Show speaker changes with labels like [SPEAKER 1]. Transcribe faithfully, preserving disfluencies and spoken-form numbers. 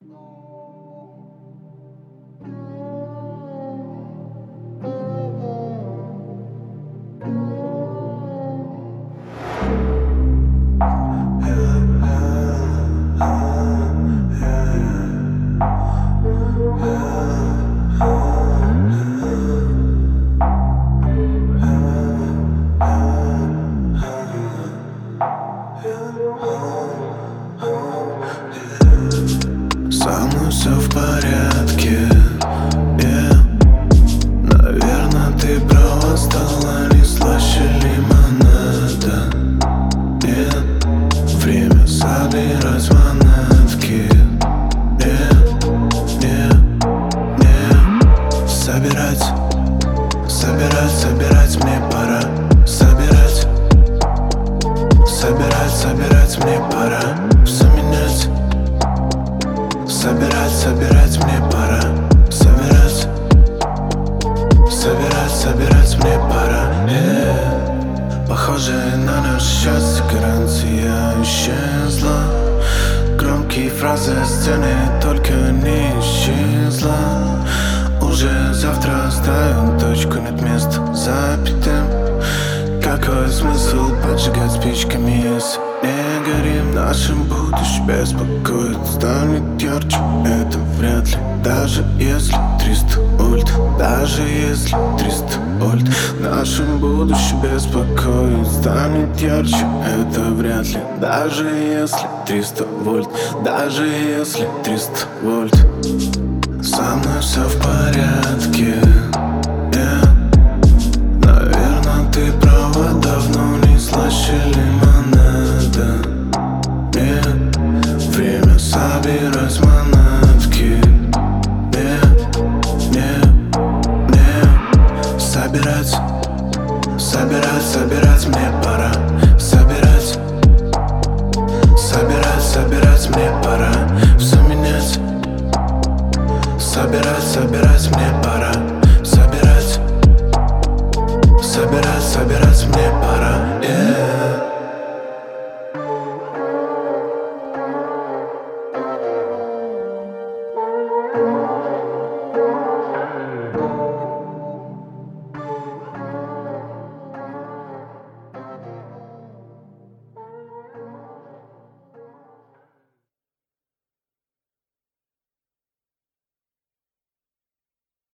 [SPEAKER 1] Со мной все в порядке, yeah. Наверное, ты права, стала не слаще лимонада, yeah. Время собирать монетки, yeah, yeah, yeah. Собирать, собирать, собирать мне пора. Собирать, собирать, собирать мне пора. Все менять. Собирать, собирать мне пора. Собирать, собирать, собирать мне пора, yeah. Похоже на наш счастье, гарантия исчезла. Громкие фразы стены только не исчезла. Уже завтра ставим точку, нет места запятым. Какой смысл поджигать спичками, если не горим? Нашим будущее беспокоит, станет ярче, это вряд ли. Даже если триста вольт, даже если триста вольт. Нашим будущее беспокоит, станет ярче, это вряд ли. Даже если триста вольт, даже если триста вольт. Со мной все в порядке.